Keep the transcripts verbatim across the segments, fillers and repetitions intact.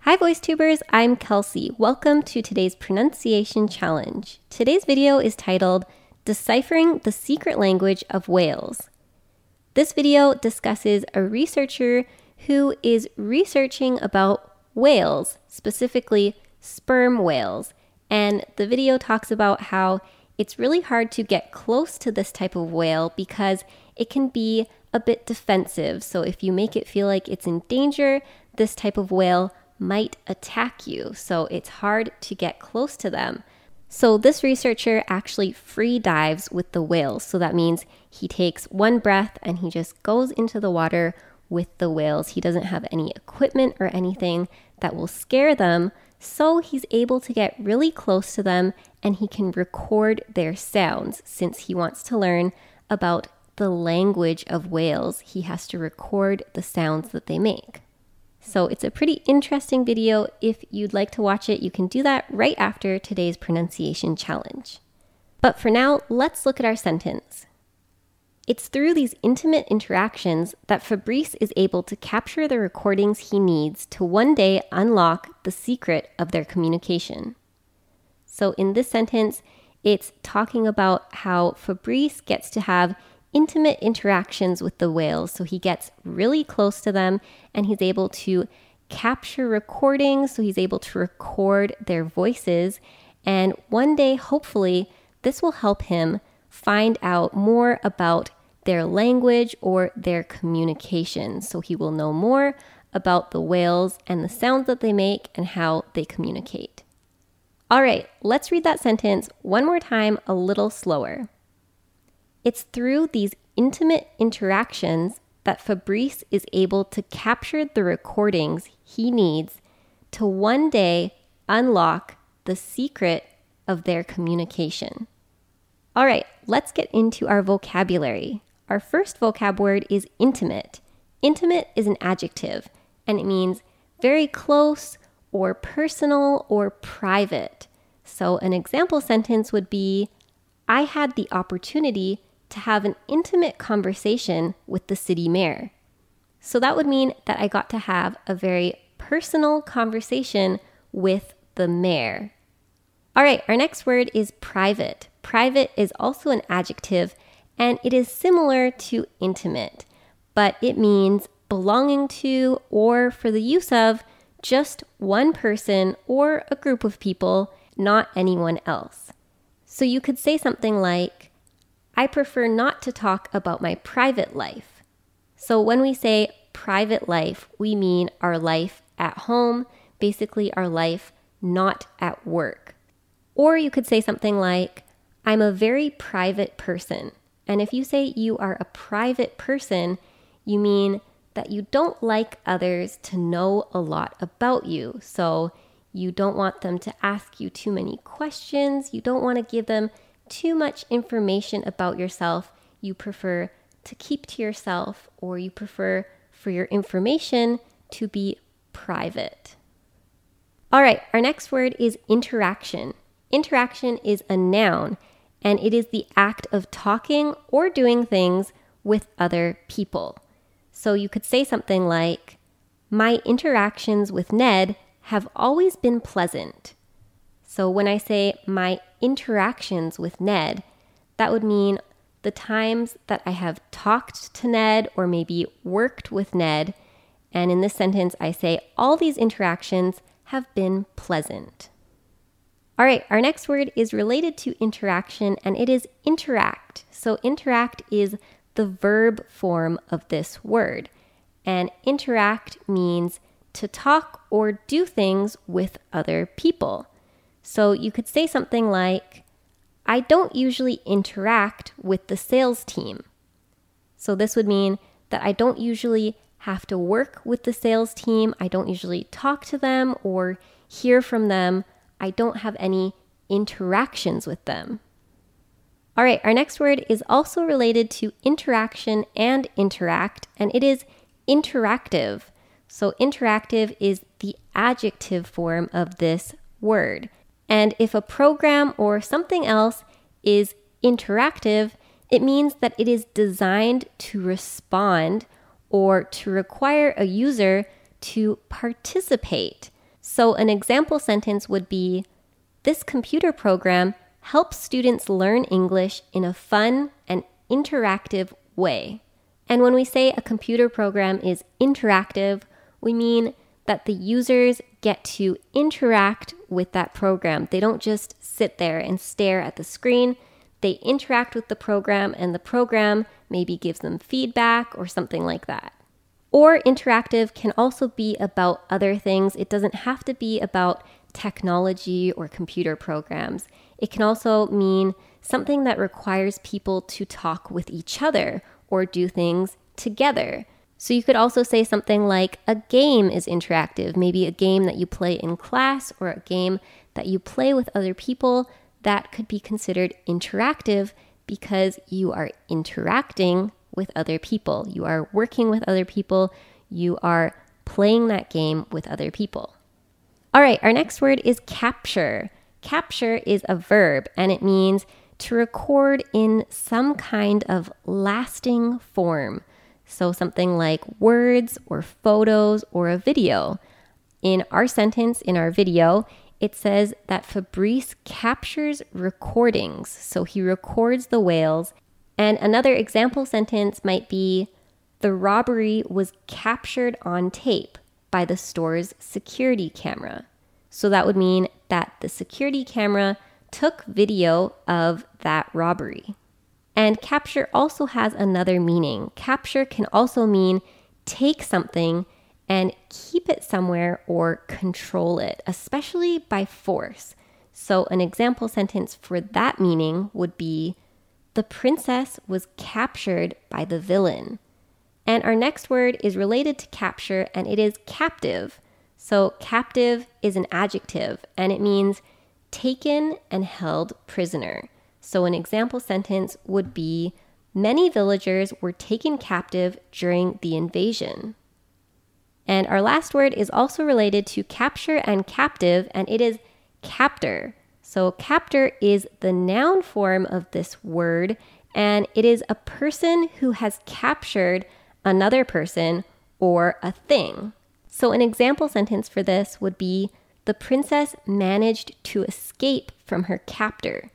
Hi VoiceTubers, I'm Kelsey. Welcome to today's pronunciation challenge. Today's video is titled Deciphering the Secret Language of Whales. This video discusses a researcher who is researching about whales, specifically sperm whales. And the video talks about how it's really hard to get close to this type of whale because it can be a bit defensive. So if you make it feel like it's in danger, this type of whale might attack you, so it's hard to get close to them. So this researcher actually free dives with the whales. So that means he takes one breath and he just goes into the water with the whales. He doesn't have any equipment or anything that will scare them. So he's able to get really close to them and he can record their sounds. Since he wants to learn about the language of whales, he has to record the sounds that they make. So it's a pretty interesting video. If you'd like to watch it, you can do that right after today's pronunciation challenge. But for now, let's look at our sentence. It's through these intimate interactions that Fabrice is able to capture the recordings he needs to one day unlock the secret of their communication. So in this sentence, it's talking about how Fabrice gets to have intimate interactions with the whales. So he gets really close to them and he's able to capture recordings. So he's able to record their voices. And one day, hopefully, this will help him find out more about their language or their communication. So he will know more about the whales and the sounds that they make and how they communicate. All right, let's read that sentence one more time, a little slower. It's through these intimate interactions that Fabrice is able to capture the recordings he needs to one day unlock the secret of their communication. All right, let's get into our vocabulary. Our first vocab word is intimate. Intimate is an adjective, and it means very close or personal or private. So an example sentence would be, I had the opportunity to have an intimate conversation with the city mayor. So that would mean that I got to have a very personal conversation with the mayor. All right, our next word is private. Private is also an adjective, and it is similar to intimate, but it means belonging to or for the use of just one person or a group of people, not anyone else. So you could say something like, I prefer not to talk about my private life. So when we say private life, we mean our life at home, basically our life not at work. Or you could say something like, I'm a very private person. And if you say you are a private person, you mean that you don't like others to know a lot about you. So you don't want them to ask you too many questions. You don't want to give them too much information about yourself. You prefer to keep to yourself, or you prefer for your information to be private. All right, our next word is interaction. Interaction is a noun, and it is the act of talking or doing things with other people. So you could say something like, my interactions with Ned have always been pleasant. So when I say my interactions with Ned, that would mean the times that I have talked to Ned or maybe worked with Ned. And in this sentence, I say all these interactions have been pleasant. All right, our next word is related to interaction, and it is interact. So interact is the verb form of this word. And interact means to talk or do things with other people. So you could say something like, I don't usually interact with the sales team. So this would mean that I don't usually have to work with the sales team. I don't usually talk to them or hear from them. I don't have any interactions with them. All right, our next word is also related to interaction and interact, and it is interactive. So interactive is the adjective form of this word. And if a program or something else is interactive, it means that it is designed to respond or to require a user to participate. So an example sentence would be, this computer program helps students learn English in a fun and interactive way. And when we say a computer program is interactive, we mean that the users get to interact with that program. They don't just sit there and stare at the screen. They interact with the program, and the program maybe gives them feedback or something like that. Or interactive can also be about other things. It doesn't have to be about technology or computer programs. It can also mean something that requires people to talk with each other or do things together. So you could also say something like a game is interactive, maybe a game that you play in class or a game that you play with other people. That could be considered interactive because you are interacting with other people. You are working with other people. You are playing that game with other people. All right, our next word is capture. Capture is a verb, and it means to record in some kind of lasting form. So something like words or photos or a video. In our sentence, in our video, it says that Fabrice captures recordings. So he records the whales. And another example sentence might be, the robbery was captured on tape by the store's security camera. So that would mean that the security camera took video of that robbery. And capture also has another meaning. Capture can also mean take something and keep it somewhere or control it, especially by force. So an example sentence for that meaning would be, the princess was captured by the villain. And our next word is related to capture, and it is captive. So captive is an adjective, and it means taken and held prisoner. So an example sentence would be, many villagers were taken captive during the invasion. And our last word is also related to capture and captive, and it is captor. So captor is the noun form of this word, and it is a person who has captured another person or a thing. So an example sentence for this would be, the princess managed to escape from her captor.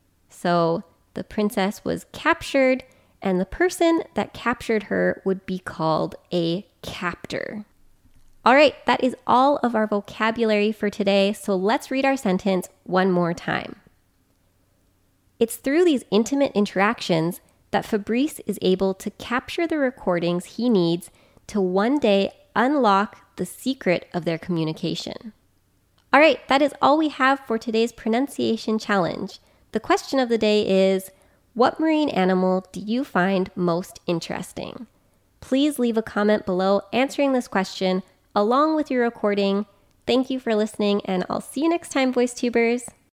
So the princess was captured, and the person that captured her would be called a captor. All right, that is all of our vocabulary for today, so let's read our sentence one more time. It's through these intimate interactions that Fabrice is able to capture the recordings he needs to one day unlock the secret of their communication. All right, that is all we have for today's pronunciation challenge. The question of the day is, what marine animal do you find most interesting? Please leave a comment below answering this question along with your recording. Thank you for listening, and I'll see you next time, VoiceTubers.